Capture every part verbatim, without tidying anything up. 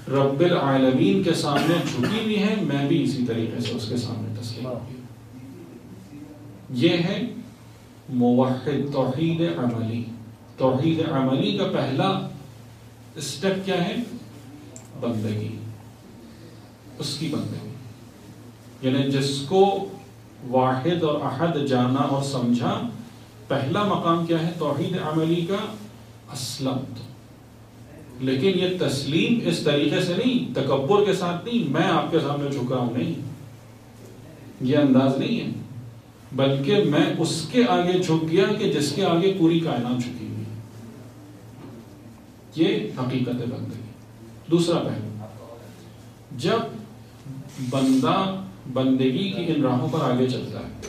رب العالمین کے سامنے جھکی ہوئی ہے، میں بھی اسی طریقے سے اس کے سامنے تسلیم ہوئی. یہ ہے موحد، توحید عملی. توحید عملی کا پہلا اسٹیپ کیا ہے؟ بندگی، اس کی بندگی. یعنی جس کو واحد اور احد جانا اور سمجھا، پہلا مقام کیا ہے؟ توحید عملی کا اسلمت. لیکن یہ تسلیم اس طریقے سے نہیں، تکبر کے ساتھ نہیں، میں آپ کے سامنے جھکا ہوں، نہیں، یہ انداز نہیں ہے، بلکہ میں اس کے آگے جھک گیا کہ جس کے آگے پوری کائنات جھکی ہوئی ہے. یہ حقیقت بندگی. دوسرا پہلو، جب بندہ بندگی کی ان راہوں پر آگے چلتا ہے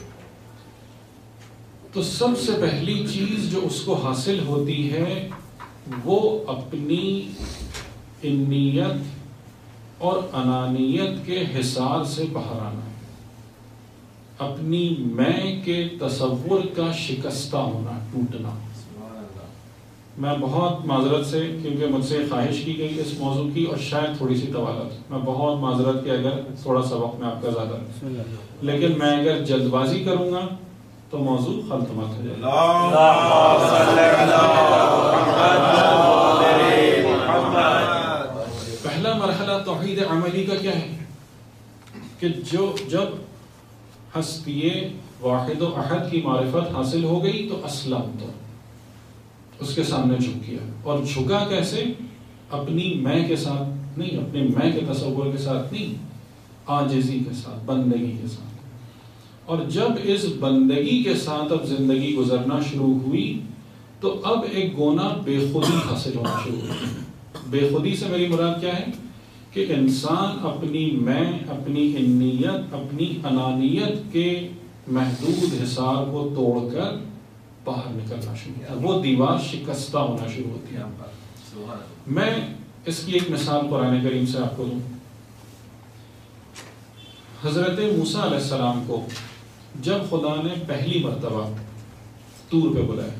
تو سب سے پہلی چیز جو اس کو حاصل ہوتی ہے وہ اپنی انیت اور انانیت کے حصار سے باہر آنا ہے، اپنی میں کے تصور کا شکستہ ہونا، ٹوٹنا. میں بہت معذرت سے، کیونکہ مجھ سے خواہش کی گئی اس موضوع کی اور شاید تھوڑی سی طوالت، میں بہت معذرت کہ اگر تھوڑا سا وقت میں آپ کا زیادہ، لیکن میں اگر جلد بازی کروں گا تو موضوع خلط مت ہو جائے گا. پہلا مرحلہ توحید عملی کا کیا ہے کہ جو جب ہستی واحد و احد کی معرفت حاصل ہو گئی تو اسلم، تو اس کے سامنے جھک گیا. اور جھکا کیسے؟ اپنی میں کے ساتھ نہیں، اپنے میں کے تصور کے ساتھ نہیں، عاجزی کے ساتھ، بندگی کے ساتھ. اور جب اس بندگی کے ساتھ اب زندگی گزرنا شروع ہوئی تو اب ایک گونا بے خودی حاصل ہونا شروع ہوئی. بے خودی سے میری مراد کیا ہے کہ انسان اپنی میں، اپنی انیت، اپنی انانیت کے محدود حصار کو توڑ کر باہر نکلنا شروع ہوتا ہے، وہ دیوار شکستہ ہونا شروع ہوتی ہے. میں اس کی ایک مثال قرآن کریم سے آپ کو دوں. حضرت موسیٰ علیہ السلام کو جب خدا نے پہلی مرتبہ طور پہ بلایا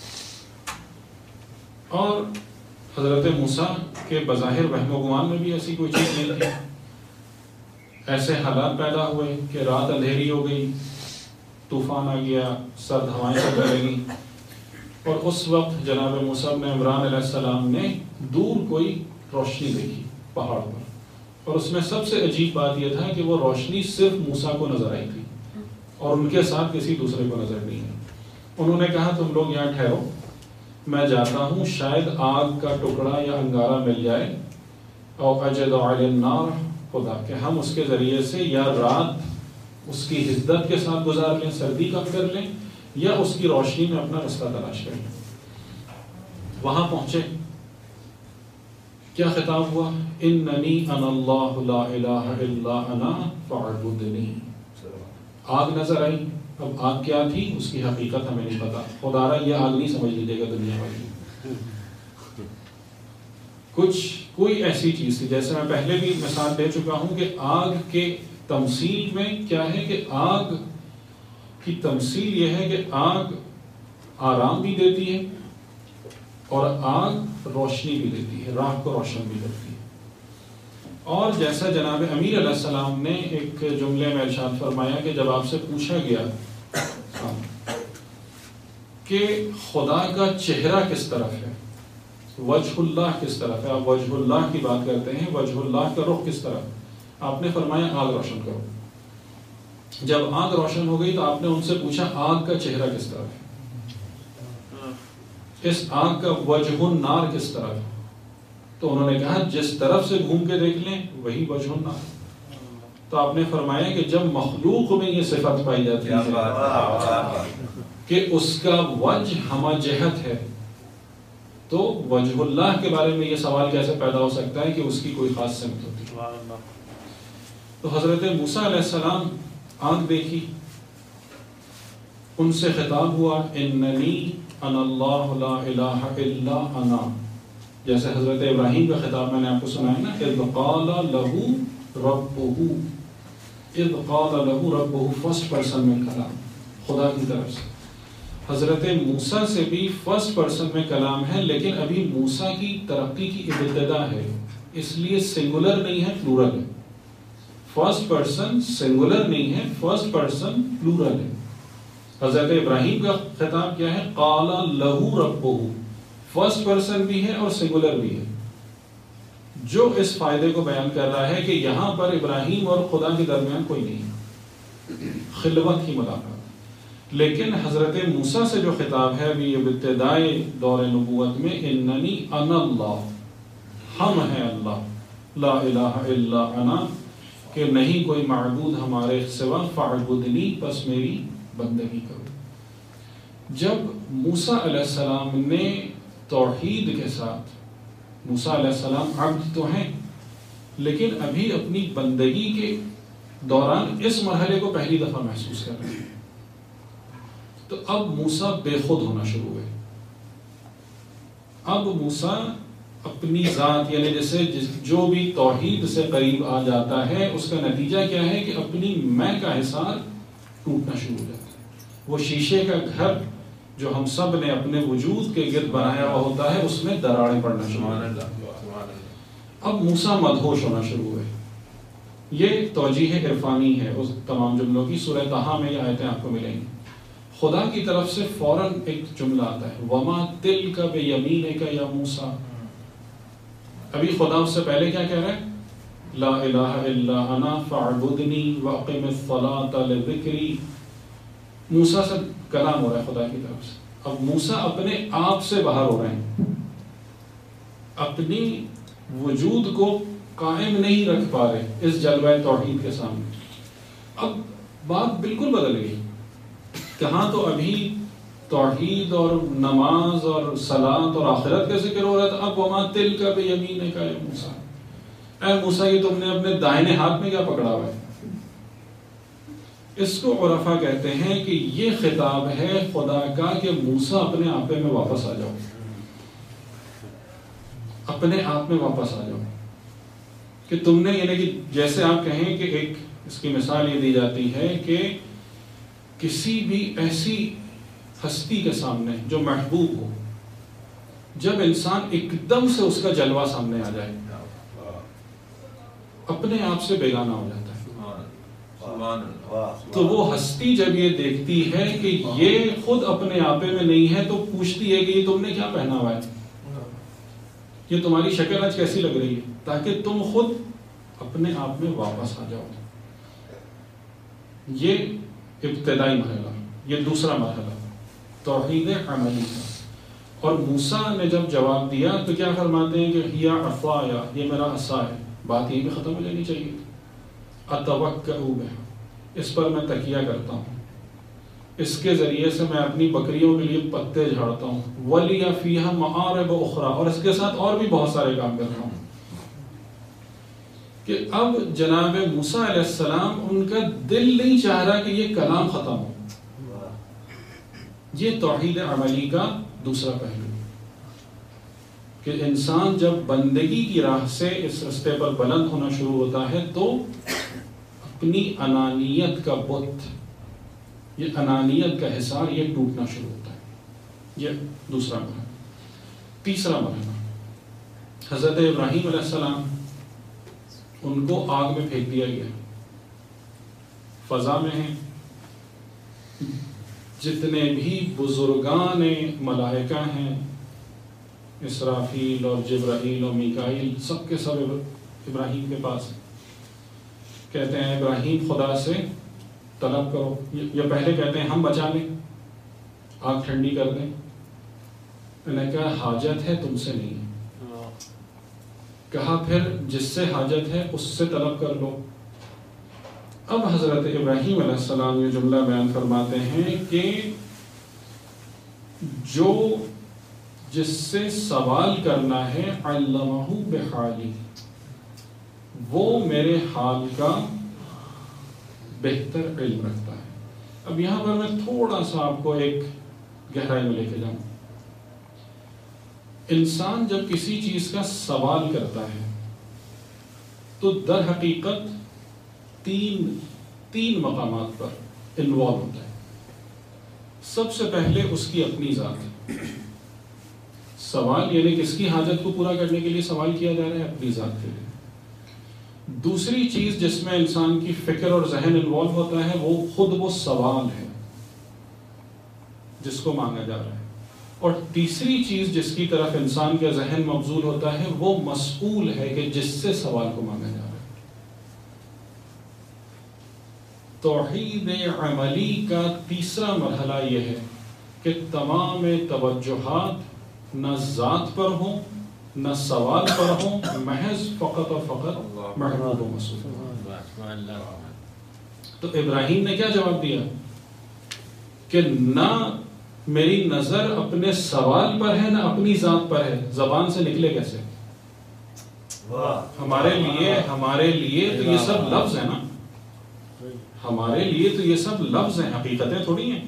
اور حضرت موسیٰ کے بظاہر وہم و گمان میں بھی ایسی کوئی چیز نہیں تھی، ایسے حالات پیدا ہوئے کہ رات اندھیری ہو گئی، طوفان آ گیا، سرد ہوائیں چلنے لگیں، اور اس وقت جناب موسیٰ ابن عمران علیہ السلام نے دور کوئی روشنی دیکھی پہاڑ پر، اور اس میں سب سے عجیب بات یہ تھا کہ وہ روشنی صرف موسیٰ کو نظر آئی تھی اور ان کے ساتھ کسی دوسرے کو نظر نہیں آئی. انہوں نے کہا تم لوگ یہاں ٹھہرو، میں جاتا ہوں، شاید آگ کا ٹکڑا یا انگارہ مل جائے، او اجد علی النار خدا، کہ ہم اس کے ذریعے سے یا رات اس کی حدت کے ساتھ گزار لیں، سردی کم کر لیں، یا اس کی روشنی میں اپنا رستہ تلاش کر لیں. وہاں پہنچے، کیا خطاب ہوا؟ اننی انا اللہ لا الہ الا انا فاعبدنی. آگ نظر آئی. اب آگ کیا تھی اس کی حقیقت ہمیں نہیں پتا، خدا رہا یہ آگ نہیں سمجھ لیجیے گا دنیا والی، کچھ کوئی ایسی چیز تھی. جیسے میں پہلے بھی مثال دے چکا ہوں کہ آگ کے تمثیل میں کیا ہے کہ آگ کی تمثیل یہ ہے کہ آگ آرام بھی دیتی ہے اور آگ روشنی بھی دیتی ہے، راہ کو روشن بھی کرتی ہے. اور جیسا جناب امیر علیہ السلام نے ایک جملے میں ارشاد فرمایا کہ جب آپ سے پوچھا گیا کہ خدا کا چہرہ کس طرف ہے، وجہ اللہ کس طرف ہے، آپ وجہ اللہ کی بات کرتے ہیں، وجہ اللہ کا رخ کس طرف، آپ نے فرمایا آگ روشن کرو. جب آگ روشن ہو گئی تو آپ نے ان سے پوچھا آگ کا چہرہ کس طرف ہے، اس آگ کا وجہ النار کس طرف ہے، تو انہوں نے کہا جس طرف سے گھوم کے دیکھ لیں وہی وجہ النار. تو آپ نے فرمایا کہ جب مخلوق میں یہ صفت پائی جاتی ہے کہ اس کا وجہ ہمہ جہت ہے، تو وجہ اللہ کے بارے میں یہ سوال کیسے پیدا ہو سکتا ہے کہ اس کی کوئی خاص سمت ہوتی ہے. تو حضرت موسیٰ علیہ السلام آنکھ دیکھی، ان سے خطاب ہوا اننی انا اللہ لا الہ الا انا، جیسے حضرت ابراہیم کا خطاب میں نے آپ کو سنایا نا، اذ قال لہو ربہ، اذ قال لہو ربہ، فرسٹ پرسن میں کلام خدا کی طرف سے. حضرت موسیٰ سے بھی فرسٹ پرسن میں کلام ہے، لیکن ابھی موسیٰ کی ترقی کی ابتدا ہے، اس لیے سنگولر نہیں ہے پلورل ہے. فرسٹ پرسن سنگولر نہیں ہے، فرسٹ پرسن پلورل ہے. حضرت ابراہیم کا خطاب کیا ہے؟ قال لہو ربہ، فرسٹ پرسن بھی ہے اور سنگولر بھی ہے، جو اس فائدے کو بیان کر رہا ہے کہ یہاں پر ابراہیم اور خدا کے درمیان کوئی نہیں ہے، خلوت کی ملاقات. لیکن حضرت موسیٰ سے جو خطاب ہے ابھی ابتدائے دور نبوت میں، اننی انا اللہ، ہم ہیں اللہ، لا الہ الا انا، کہ نہیں کوئی معبود ہمارے سوا، فاعبدنی، پس میری بندگی کرو. جب موسیٰ علیہ السلام نے توحید کے ساتھ، موسیٰ علیہ السلام عبد تو ہیں لیکن ابھی اپنی بندگی کے دوران اس مرحلے کو پہلی دفعہ محسوس کر رہے ہیں، تو اب موسیٰ بے خود ہونا شروع ہوئے. اب موسیٰ اپنی ذات، یعنی جیسے جو بھی توحید سے قریب آ جاتا ہے اس کا نتیجہ کیا ہے کہ اپنی میں کا حصار ٹوٹنا شروع ہو جاتا ہے. وہ شیشے کا گھر جو ہم سب نے اپنے وجود کے گرد بنایا ہوا ہوتا ہے اس میں دراڑیں پڑنا شروع ہو جاتی ہیں. اب موسیٰ مدہوش ہونا شروع ہوئے. یہ توجیہ عرفانی ہے اس تمام جملوں کی. سورہ طٰہٰ میں یہ آیتیں آپ کو ملیں گی. خدا کی طرف سے فوراً ایک جملہ آتا ہے، وَمَا تِلْكَ بِيَمِينِكَ يَا موسیٰ. ابھی خدا اس سے پہلے کیا کہہ رہا ہے؟ لا الہ الا انا فاعبدنی واقم الصلاۃ لذکری. موسیٰ سے کلام ہو رہا ہے خدا کی طرف سے. اب موسیٰ اپنے آپ سے باہر ہو رہے ہیں، اپنی وجود کو قائم نہیں رکھ پا رہے اس جلوہ توحید کے سامنے. اب بات بالکل بدل گئی. کہاں تو ابھی توحید اور نماز اور صلاۃ اور آخرت کا ذکر ہو رہا تھا، اب وما تلک بیمینک یا موسیٰ، اے موسیٰ یہ تم نے اپنے دائنے ہاتھ میں کیا پکڑا ہوا ہے. اس کو عرفا کہتے ہیں کہ یہ خطاب ہے خدا کا کہ موسیٰ اپنے آپے میں واپس آ جاؤ، اپنے آپ میں واپس آ جاؤ. کہ تم نے، یعنی کہ جیسے آپ کہیں کہ ایک اس کی مثال یہ دی جاتی ہے کہ کسی بھی ایسی ہستی کے سامنے جو محبوب ہو، جب انسان ایک دم سے اس کا جلوہ سامنے آ جائے اپنے آپ سے بیگانہ ہو جاتا ہے. تو وہ ہستی جب یہ دیکھتی ہے کہ یہ خود اپنے آپے میں نہیں ہے تو پوچھتی ہے کہ یہ تم نے کیا پہنا ہوا ہے، یہ تمہاری شکل آج کیسی لگ رہی ہے، تاکہ تم خود اپنے آپ میں واپس آ جاؤ. یہ ابتدائی مرحلہ. یہ دوسرا مرحلہ توحید عملی کا. اور موسیٰ نے جب جواب دیا تو کیا فرماتے ہیں کہ ہیا عصایا، یہ میرا عصا ہے. بات یہ بھی ختم ہو جانی چاہیے. اتوکأ بہا، اس پر میں تکیہ کرتا ہوں، اس کے ذریعے سے میں اپنی بکریوں کے لیے پتے جھاڑتا ہوں. ولی فیہا معارب اخرى، اور اس کے ساتھ اور بھی بہت سارے کام کرتا ہوں. کہ اب جناب موسیٰ علیہ السلام ان کا دل نہیں چاہ رہا کہ یہ کلام ختم ہو. یہ توحید عملی کا دوسرا پہلو کہ انسان جب بندگی کی راہ سے اس رستے پر بلند ہونا شروع ہوتا ہے تو اپنی انانیت کا بت، یہ انانیت کا حصار، یہ ٹوٹنا شروع ہوتا ہے. یہ دوسرا مرحلہ. تیسرا مرحلہ حضرت ابراہیم علیہ السلام، ان کو آگ میں پھینک دیا گیا، فضا میں ہیں. جتنے بھی بزرگان ملائکہ ہیں، اسرافیل اور جبرائیل اور میکائیل، سب کے سب ابراہیم کے پاس ہیں. کہتے ہیں ابراہیم خدا سے طلب کرو، یا پہلے کہتے ہیں ہم بچا لیں، آگ ٹھنڈی کر دیں. میں نے کہا حاجت ہے تم سے نہیں. کہا پھر جس سے حاجت ہے اس سے طلب کر لو. اب حضرت ابراہیم علیہ السلام یہ جملہ بیان فرماتے ہیں کہ جو جس سے سوال کرنا ہے علمہ بحالی، وہ میرے حال کا بہتر علم رکھتا ہے. اب یہاں پر میں تھوڑا سا آپ کو ایک گہرائی میں لے کے جاؤں. انسان جب کسی چیز کا سوال کرتا ہے تو در حقیقت تین تین مقامات پر انوالو ہوتا ہے. سب سے پہلے اس کی اپنی ذات، سوال یعنی کس کی حاجت کو پورا کرنے کے لیے سوال کیا جا رہا ہے؟ اپنی ذات کے لیے. دوسری چیز جس میں انسان کی فکر اور ذہن انوالو ہوتا ہے وہ خود وہ سوال ہے جس کو مانگا جا رہا ہے. اور تیسری چیز جس کی طرف انسان کا ذہن مبذول ہوتا ہے وہ مسئول ہے کہ جس سے سوال کو مانگا جا رہا ہے. توحید عملی کا تیسرا مرحلہ یہ ہے کہ تمام توجہات نہ ذات پر ہوں نہ سوال پر ہوں، محض فقط اور فقط محبوب و مسعود. تو ابراہیم نے کیا جواب دیا کہ نہ میری نظر اپنے سوال پر ہے نہ اپنی ذات پر ہے. زبان سے نکلے کیسے؟ ہمارے لیے ہمارے لیے تو یہ سب لفظ ہیں نا، ہمارے لیے تو یہ سب لفظ ہیں، حقیقتیں تھوڑی ہیں.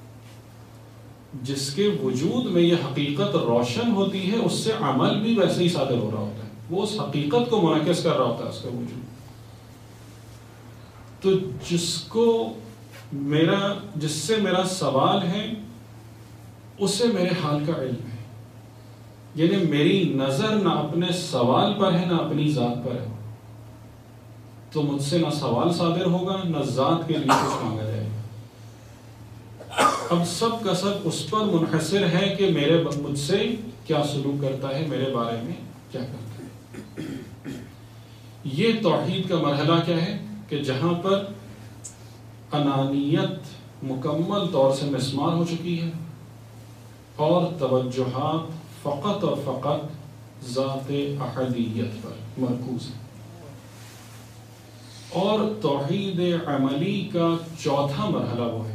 جس کے وجود میں یہ حقیقت روشن ہوتی ہے اس سے عمل بھی ویسے ہی صادر ہو رہا ہوتا ہے، وہ اس حقیقت کو منعکس کر رہا ہوتا ہے اس کا وجود. تو جس کو میرا جس سے میرا سوال ہے اسے میرے حال کا علم ہے، یعنی میری نظر نہ اپنے سوال پر ہے نہ اپنی ذات پر ہے، تو مجھ سے نہ سوال صادر ہوگا نہ ذات کے لیے کچھ مانگا جائے گا. اب سب کا سب اس پر منحصر ہے کہ میرے مجھ سے کیا سلوک کرتا ہے، میرے بارے میں کیا کرتا ہے. یہ توحید کا مرحلہ کیا ہے کہ جہاں پر انانیت مکمل طور سے مسمار ہو چکی ہے اور توجہات فقط اور فقط ذات احدیت پر مرکوز ہے. اور توحید عملی کا چوتھا مرحلہ وہ ہے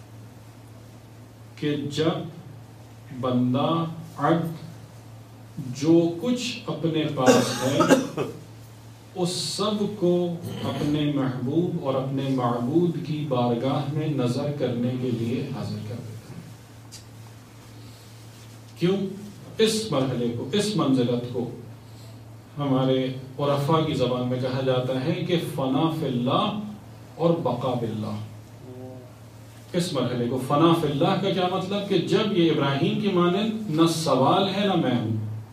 کہ جب بندہ عبد جو کچھ اپنے پاس ہے اس سب کو اپنے محبوب اور اپنے معبود کی بارگاہ میں نظر کرنے کے لیے حاضر کر دیتا ہے. کیوں؟ اس مرحلے کو، اس منزلت کو ہمارے عرفاء کی زبان میں کہا جاتا ہے کہ فنا فی اللہ اور بقا باللہ. اس مرحلے کو فنا فی اللہ کا کیا مطلب کہ جب یہ ابراہیم کی مانند نہ سوال ہے نہ میں ہوں،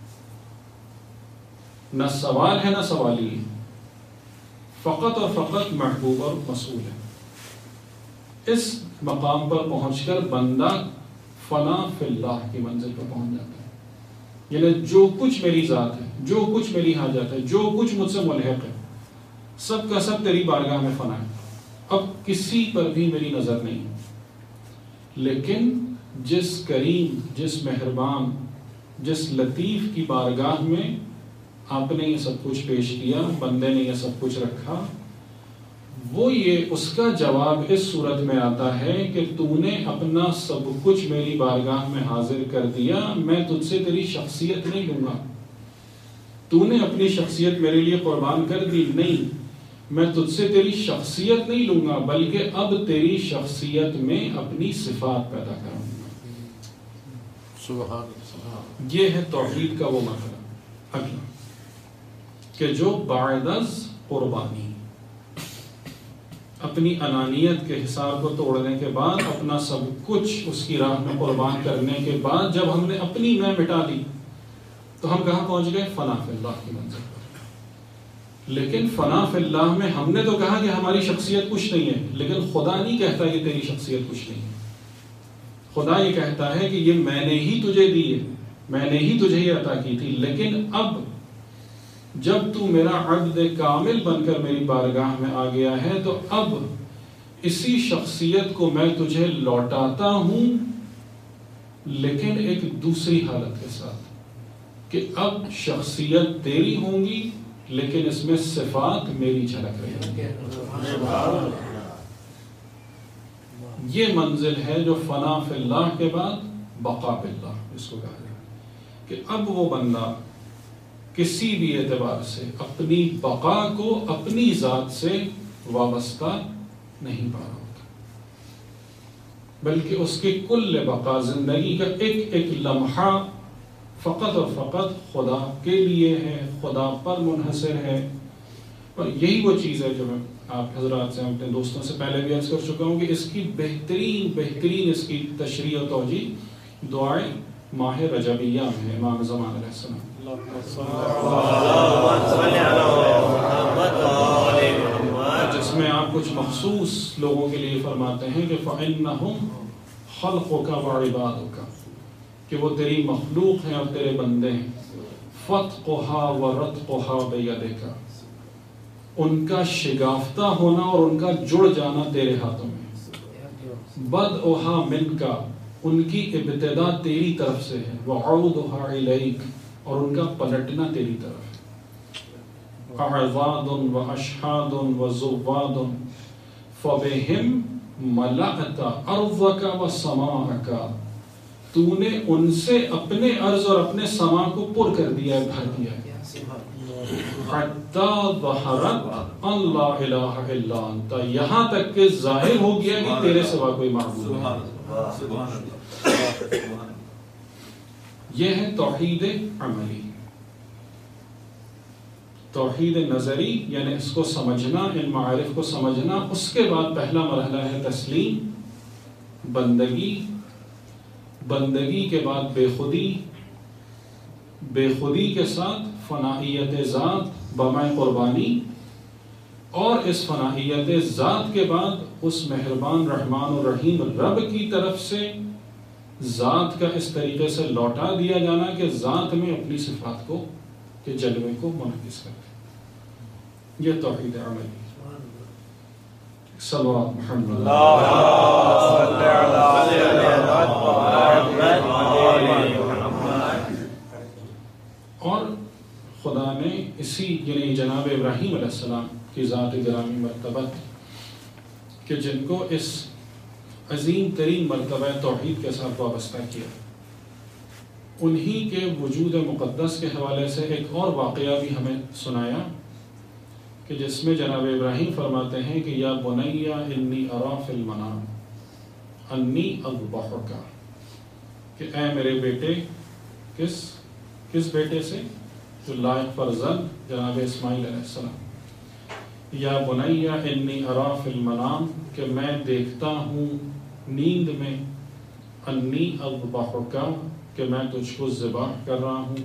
نہ سوال ہے نہ سوالی ہے، فقط اور فقط محبوب اور مسئول ہے. اس مقام پر پہنچ کر بندہ فنا فی اللہ کی منزل پر پہنچ جاتا ہے. یعنی جو کچھ میری ذات ہے، جو کچھ میری حاجت ہے، جو کچھ مجھ سے ملحق ہے، سب کا سب تیری بارگاہ میں فنا ہے. اب کسی پر بھی میری نظر نہیں ہے. لیکن جس کریم، جس مہربان، جس لطیف کی بارگاہ میں آپ نے یہ سب کچھ پیش کیا، بندے نے یہ سب کچھ رکھا، وہ یہ اس کا جواب اس صورت میں آتا ہے کہ تو نے اپنا سب کچھ میری بارگاہ میں حاضر کر دیا، میں تجھ سے تیری شخصیت نہیں لوں گا. تو نے اپنی شخصیت میرے لیے قربان کر دی، نہیں، میں تجھ سے تیری شخصیت نہیں لوں گا بلکہ اب تیری شخصیت میں اپنی صفات پیدا کروں گا. سبحان اللہ. یہ ہے توحید کا وہ مرحلہ اگلا کہ جو بعد از قربانی، اپنی انانیت کے حساب کو توڑنے کے بعد، اپنا سب کچھ اس کی راہ میں قربان کرنے کے بعد، جب ہم نے اپنی میں مٹا دی تو ہم کہاں پہنچ گئے؟ فنا فی اللہ کی منزل پر. لیکن فنا فی اللہ میں ہم نے تو کہا کہ ہماری شخصیت کچھ نہیں ہے، لیکن خدا نہیں کہتا کہ تیری شخصیت کچھ نہیں ہے. خدا یہ کہتا ہے کہ یہ میں نے ہی تجھے دی ہے، میں نے ہی تجھے یہ عطا کی تھی، لیکن اب جب تو میرا عبد کامل بن کر میری بارگاہ میں آ گیا ہے تو اب اسی شخصیت کو میں تجھے لوٹاتا ہوں، لیکن ایک دوسری حالت کے ساتھ کہ اب شخصیت تیری ہوں گی لیکن اس میں صفات میری جھلک رہی ہے. یہ منزل ہے جو فنا فی اللہ کے بعد بقا باللہ اس کو کہا جائے کہ اب وہ بندہ کسی بھی اعتبار سے اپنی بقا کو اپنی ذات سے وابستہ نہیں پا رہا ہوتا، بلکہ اس کی کل بقا، زندگی کا ایک ایک لمحہ فقط اور فقط خدا کے لیے ہے، خدا پر منحصر ہے. اور یہی وہ چیز ہے جو میں آپ حضرات سے، اپنے دوستوں سے پہلے بھی عرض کر چکا ہوں کہ اس کی بہترین بہترین اس کی تشریح و توجیہ دعائے ماہ رجبیہ میں امام زمان علیہ السلام جس میں آپ کچھ مخصوص لوگوں کے لیے فرماتے ہیں کہ فَإِنَّهُمْ خَلْقُكَ وَعِبَادُكَ کہ وہ تیری مخلوق ہیں اور تیرے بندے ہیں. فَتْقُهَا وَرَتْقُهَا بِيَدِكَ ان کا شگافتہ ہونا اور ان کا جڑ جانا تیرے ہاتھوں میں. بَدْءُهَا مِنْكَ ان کی ابتدا تیری طرف سے ہے. وَعَوْدُهَا إِلَيْكَ اور ان کا پلٹنا تیری طرف ہے. اعضاد و اشحاد و زواد فبہم ملأت ارضک و سماءک تو نے ان سے اپنے ارض اور اپنے سما کو پر کر دیا ہے، بھر دیا ہے. حتی ظہرت ان لا الہ الا انت یہاں تک کہ ظاہر ہو گیا کہ تیرے سوا کوئی معبود نہیں. یہ ہے توحید عملی. توحید نظری یعنی اس کو سمجھنا، ان معارف کو سمجھنا. اس کے بعد پہلا مرحلہ ہے تسلیم، بندگی. بندگی کے بعد بے خودی، بے خودی کے ساتھ فنائیت ذات بمائے قربانی، اور اس فنائیت ذات کے بعد اس مہربان رحمان الرحیم رب کی طرف سے ذات کا اس طریقے سے لوٹا دیا جانا کہ ذات میں اپنی صفات کو کے جلوے کو منعکس کرے. یہ توحید عملی. صلوات محمد. اور خدا نے اسی یعنی جناب ابراہیم علیہ السلام کی ذات گرامی مرتبت کہ جن کو اس عظیم ترین مرتبہ توحید کے ساتھ وابستہ کیا، انہی کے وجود مقدس کے حوالے سے ایک اور واقعہ بھی ہمیں سنایا کہ جس میں جناب ابراہیم فرماتے ہیں کہ یا بنی انی ارا فی المنام انی اذبحک کہ اے میرے بیٹے. کس کس بیٹے سے؟ جو لائق فرزند جناب اسماعیل علیہ السلام. یا بنی انی ارا فی المنام کہ میں دیکھتا ہوں نیند میں، انی اذبحک کہ میں تجھ کو ذبح کر رہا ہوں.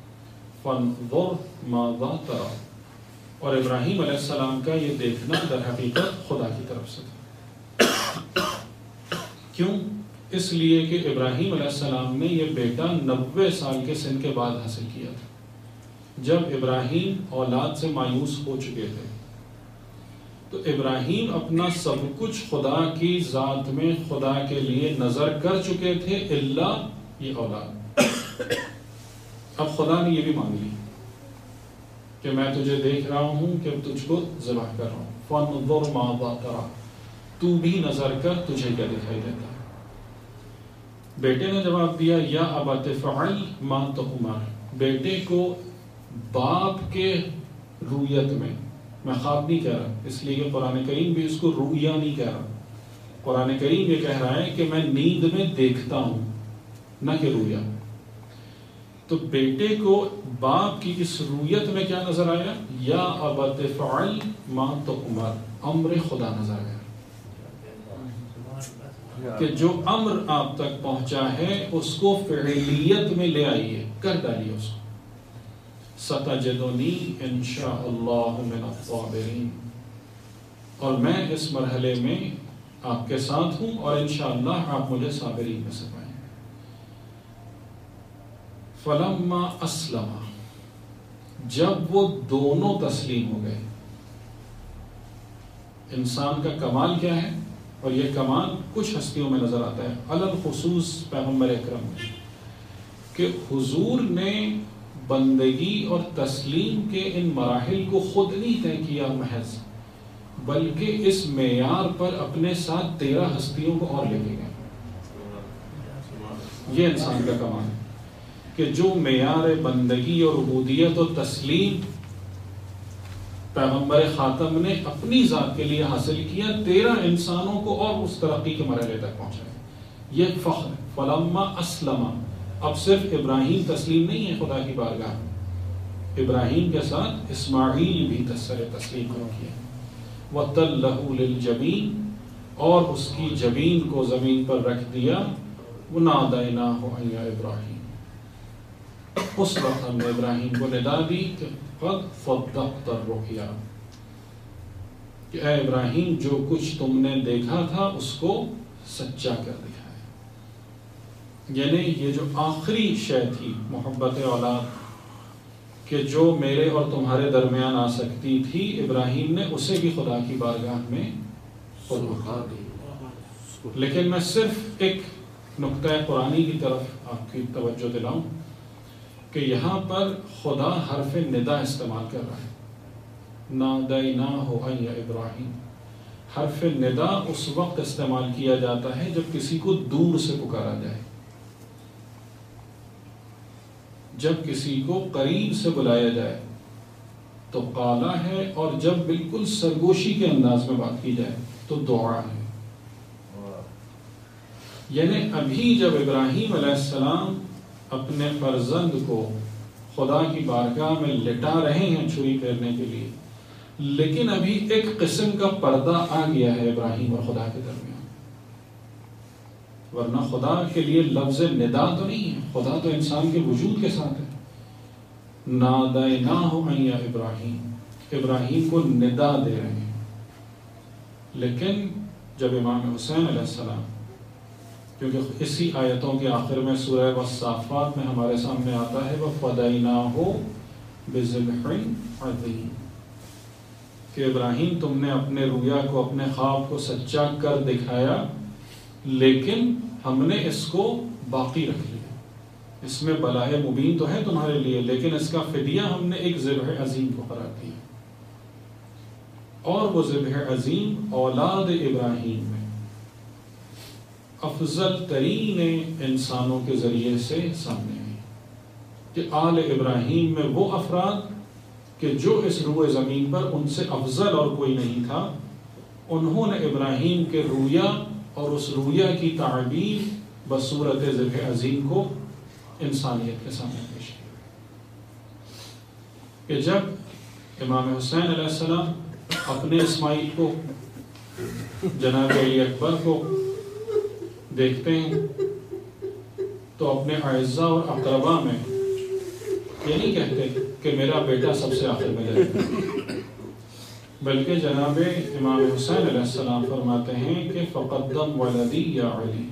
فانظر ماذا تری اور ابراہیم علیہ السلام کا یہ دیکھنا در حقیقت خدا کی طرف سے تھا. کیوں؟ اس لیے کہ ابراہیم علیہ السلام نے یہ بیٹا نوے سال کے سن کے بعد حاصل کیا تھا، جب ابراہیم اولاد سے مایوس ہو چکے تھے. تو ابراہیم اپنا سب کچھ خدا کی ذات میں خدا کے لیے نظر کر چکے تھے الا یہ اولاد. اب خدا نے یہ بھی مانگ لی کہ میں تجھے دیکھ رہا ہوں کہ تجھ کو ذبح کر رہا ہوں. فانظر ماذا تری تو بھی نظر کر تجھے کیا دکھائی دیتا ہے. بیٹے نے جواب دیا یا ابت فعل ما تؤمر بیٹے کو باپ کے رویت میں، میں خواب نہیں کہہ رہا اس لیے کہ قرآن کریم بھی اس کو رؤیا نہیں کہہ رہا. قرآن کریم یہ کہہ رہا ہے کہ میں نیند میں دیکھتا ہوں، نہ کہ رویا. تو بیٹے کو باپ کی اس رویت میں کیا نظر آیا؟ یا ابت فعل ما تؤمر امر خدا نظر آیا کہ جو امر آپ تک پہنچا ہے اس کو فعلیت میں لے آئیے، کر ڈالیے اس کو. ستجدنی انشاءاللہ من الصابرین اور میں اس مرحلے میں آپ کے ساتھ ہوں اور انشاءاللہ آپ مجھے صابرین میں سے پائیں. فلما اسلم جب وہ دونوں تسلیم ہو گئے. انسان کا کمال کیا ہے؟ اور یہ کمال کچھ ہستیوں میں نظر آتا ہے، علل خصوص پیغمبر اکرم میں، کہ حضور نے بندگی اور تسلیم کے ان مراحل کو خود نہیں طے کیا محض، بلکہ اس معیار پر اپنے ساتھ تیرہ ہستیوں کو اور لے کے گئے. یہ انسان کا کمال ہے کہ جو معیار بندگی اور عبودیت و تسلیم پیغمبر خاتم نے اپنی ذات کے لیے حاصل کیا، تیرہ انسانوں کو اور اس ترقی کے مرحلے تک پہنچائے. یہ ایک فخر ہے. فلما اسلم اب صرف ابراہیم تسلیم نہیں ہے خدا کی بارگاہ، ابراہیم کے ساتھ اسماعیل بھی تسر تسلیم ہو کیا. وَتَلَّهُ لِلْجَبِينِ اور اس کی جبین کو زمین پر رکھ دیا. وَنَادَيْنَاهُ أَن يَا إِبْرَاهِيمُ اس وقت ہم نے ابراہیم کو ندا دی کہ قد صدقت الرؤیا، کہ اے ابراہیم جو کچھ تم نے دیکھا تھا اس کو سچا کر دیا ہے۔ یعنی یہ جو آخری شے تھی محبت اولاد کہ جو میرے اور تمہارے درمیان آ سکتی تھی، ابراہیم نے اسے بھی خدا کی بارگاہ میں قبول کر دی۔ لیکن میں صرف ایک نقطہ قرآنی کی طرف آپ کی توجہ دلاؤں کہ یہاں پر خدا حرف ندا استعمال کر رہا ہے، نادیناہ اے ابراہیم۔ حرف ندا اس وقت استعمال کیا جاتا ہے جب کسی کو دور سے پکارا جائے، جب کسی کو قریب سے بلایا جائے تو قالا ہے، اور جب بالکل سرگوشی کے انداز میں بات کی جائے تو دعا ہے۔ یعنی ابھی جب ابراہیم علیہ السلام اپنے فرزند کو خدا کی بارگاہ میں لٹا رہے ہیں چھری پھیرنے کے لیے، لیکن ابھی ایک قسم کا پردہ آ گیا ہے ابراہیم اور خدا کے درمیان، ورنہ خدا کے لیے لفظ ندا تو نہیں ہے، خدا تو انسان کے وجود کے ساتھ ہے۔ نادیناہ اے ابراہیم، ابراہیم کو ندا دے رہے ہیں۔ لیکن جب امام حسین علیہ السلام، کیونکہ اسی آیتوں کے آخر میں سورہ والصافات میں ہمارے سامنے آتا ہے وَفَدَيْنَاهُ بِذِبْحٍ عَظِيمٍ، کہ ابراہیم تم نے اپنے رویا کو، اپنے خواب کو سچا کر دکھایا، لیکن ہم نے اس کو باقی رکھ لیا۔ اس میں بلائے مبین تو ہے تمہارے لیے، لیکن اس کا فدیہ ہم نے ایک ذبح عظیم کو قرار دیا، اور وہ ذبح عظیم اولاد ابراہیم میں افضل ترین انسانوں کے ذریعے سے سامنے آئی، کہ آل ابراہیم میں وہ افراد کہ جو اس روئے زمین پر ان سے افضل اور کوئی نہیں تھا، انہوں نے ابراہیم کے رویا اور اس رویا کی تعبیر بصورت ذبح عظیم کو انسانیت کے سامنے پیش کیا، کہ جب امام حسین علیہ السلام اپنے اسماعیل کو، جناب علی اکبر کو دیکھتے ہیں تو اپنے اعزاء اور اقرباء میں یہ نہیں کہتے کہ میرا بیٹا سب سے آخر میں جائے گا، بلکہ جناب امام حسین علیہ السلام فرماتے ہیں کہ فقدم ولدی یا علی،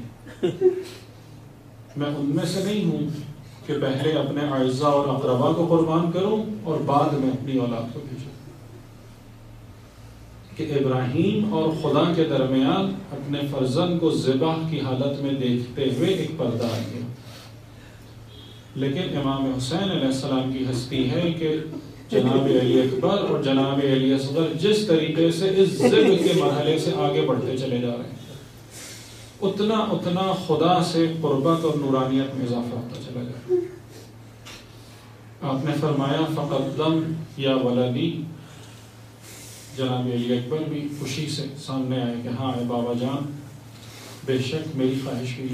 میں ان میں سے نہیں ہوں کہ پہلے اپنے اعزاء اور اقرباء کو قربان کروں اور بعد میں اپنی اولاد کو بھیجوں۔ کہ ابراہیم اور خدا کے درمیان اپنے فرزند کو ذبح کی حالت میں دیکھتے ہوئے ایک پردہ آ گیا، لیکن امام حسین علیہ السلام کی ہستی ہے کہ جناب علی اکبر اور جناب علی اصغر جس طریقے سے اس ذبح کے مرحلے سے آگے بڑھتے چلے جا رہے ہیں، اتنا اتنا خدا سے قربت اور نورانیت میں اضافہ ہوتا چلا جا رہا ہے۔ آپ نے فرمایا فقدم یا ولدی، جناب علی اکبر بھی خوشی سے سامنے آئے کہ ہاں اے بابا جان، بے شک میری خواہش ہوئی،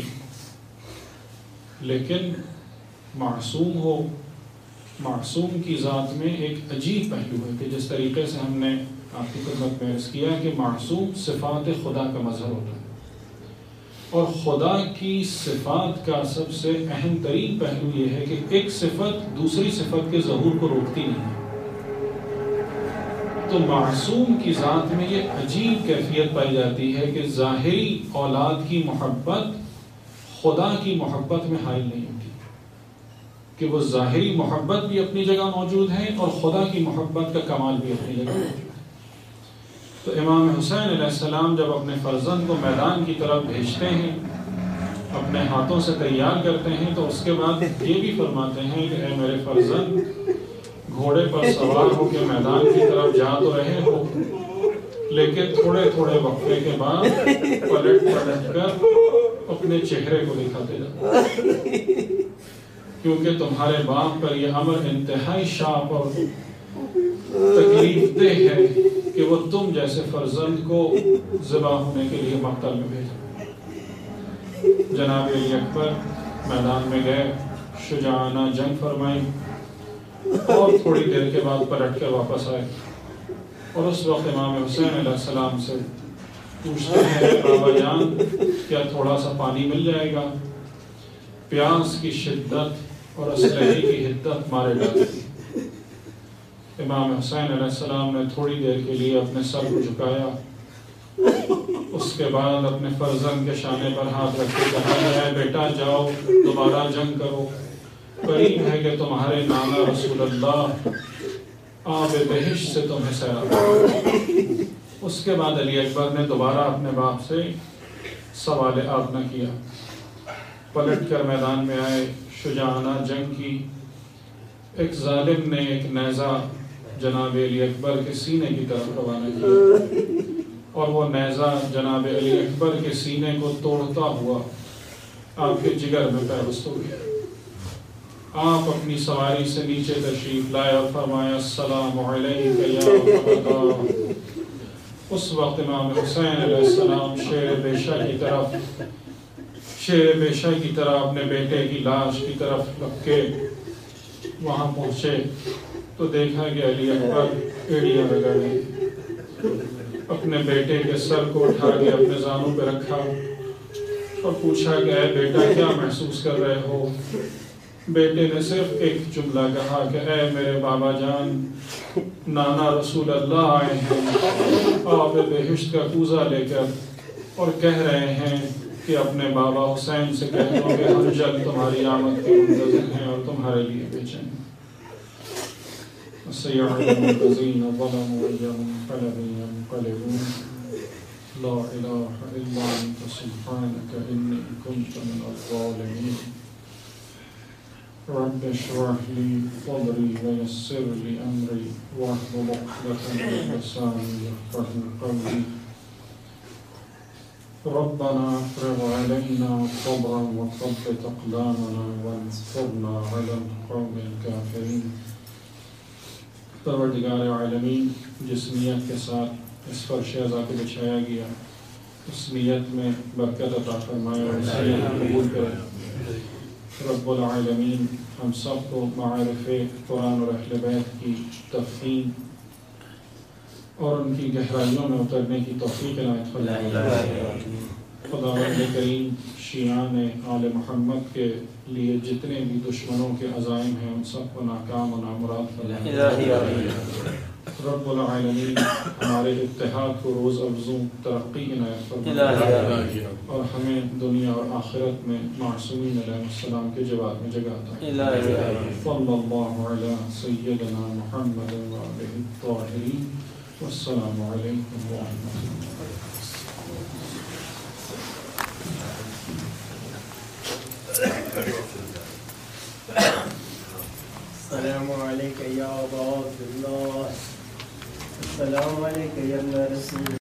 لیکن معصوم ہو، معصوم کی ذات میں ایک عجیب پہلو ہے کہ جس طریقے سے ہم نے آپ کی خدمت میں عرض کیا کہ معصوم صفات خدا کا مظہر ہوتا ہے، اور خدا کی صفات کا سب سے اہم ترین پہلو یہ ہے کہ ایک صفت دوسری صفت کے ظہور کو روکتی نہیں ہے۔ تو معصوم کی ذات میں یہ عجیب کیفیت پائی جاتی ہے کہ ظاہری اولاد کی محبت خدا کی محبت میں حائل نہیں ہوتی، کہ وہ ظاہری محبت بھی اپنی جگہ موجود ہے اور خدا کی محبت کا کمال بھی اپنی جگہ موجود ہے۔ تو امام حسین علیہ السلام جب اپنے فرزند کو میدان کی طرف بھیجتے ہیں، اپنے ہاتھوں سے تیار کرتے ہیں، تو اس کے بعد یہ بھی فرماتے ہیں کہ اے میرے فرزند، گھوڑے پر سوار ہو کے میدان کی طرف جا تو رہے ہو، لیکن تھوڑے تھوڑے وقفے کے بعد پلٹ پلٹ کر اپنے چہرے کو دکھاتے جاؤ، کیونکہ تمہارے باپ پر یہ امر انتہائی شاپ اور تکلیف دہ ہے کہ وہ تم جیسے فرزند کو ذبح ہونے کے لیے مقتل میں بھیجا۔ جناب علی اکبر میدان میں گئے، شجاعانہ جنگ فرمائی، اور تھوڑی دیر کے بعد پلٹ کر واپس آئے، اور اس وقت امام حسین علیہ السلام سے پوچھتے ہیں بابا جان کیا تھوڑا سا پانی مل جائے گا؟ پیاس کی شدت اور اسلحے کی حدت مارے ڈالتی. امام حسین علیہ السلام نے تھوڑی دیر کے لیے اپنے سر کو جھکایا، اس کے بعد اپنے فرزند کے شانے پر ہاتھ رکھ کے کہا ہے بیٹا جاؤ دوبارہ جنگ کرو، قریب ہے کہ تمہارے نانا رسول اللہ آب بہشت سے تمہیں سیراب. اس کے بعد علی اکبر نے دوبارہ اپنے باپ سے سوال آپ نہ کیا، پلٹ کر میدان میں آئے، شجاعانہ جنگ کی. ایک ظالم نے ایک نیزہ جناب علی اکبر کے سینے کی طرف روانہ کیا اور وہ نیزہ جناب علی اکبر کے سینے کو توڑتا ہوا آپ کے جگر میں پیوست ہو گیا. آپ اپنی سواری سے نیچے تشریف لائے اور فرمایا السلام علیک یا ابا. اس وقت امام حسین علیہ السلام شیر بیشہ کی طرف شیر بیشہ کی طرح اپنے بیٹے کی لاش کی طرف رکھ کے وہاں پہنچے تو دیکھا کہ علی اکبر ایڑیاں لگا رہے. اپنے بیٹے کے سر کو اٹھا کے اپنے زانوں پہ رکھا اور پوچھا کہ اے بیٹا کیا محسوس کر رہے ہو؟ بیٹے نے صرف ایک جملہ کہا کہ اے میرے بابا جان، نانا رسول اللہ آئے ہیں آب بہشت کا کوزہ لے کر اور کہہ رہے ہیں کہ اپنے بابا حسین سے کہہ دو کہ ہر جل تمہاری آمد کے منتظر ہیں اور تمہارے لیے بیچیں ہیں. سيعلم الذين ظلموا أي منقلب ينقلبون لا إله إلا أنت سبحانك إني كنت من الظالمين. رب اشرح لي صدري ويسر لي أمري واحلل عقدة من لساني يفقهوا قولي. ربنا افرغ علينا صبرا وثبت أقدامنا وانصرنا على القوم الكافرين. پروردگار عالمین، جس نیت کے ساتھ اس فرش عزا کو بچھایا گیا اس نیت میں برکت عطا فرمائے اور اس نیت قبول کرے. رب العالمین ہم سب کو معارف قرآن اور اہل بیت کی تفہیم اور ان کی گہرائیوں میں اترنے کی توفیق عنایت فرمائے. خداوند کریم شیعان آل محمد کے لیے جتنے بھی دشمنوں کے عزائم ہیں ان سب کو ناکام و نامراد فرمائے. رب العالمین ہمارے اتحاد کو روز افزوں ترقی عنایت فرمائے اور ہمیں دنیا اور آخرت میں معصومین علیہ السلام کے جواب میں جگہ عطا فرمائے. صلی اللہ علی سیدنا محمد وآلہ الطاہرین. والسلام علیکم ورحمۃ اللہ. السلام علیکم یا ابا عبداللہ. السلام علیکم یا رسول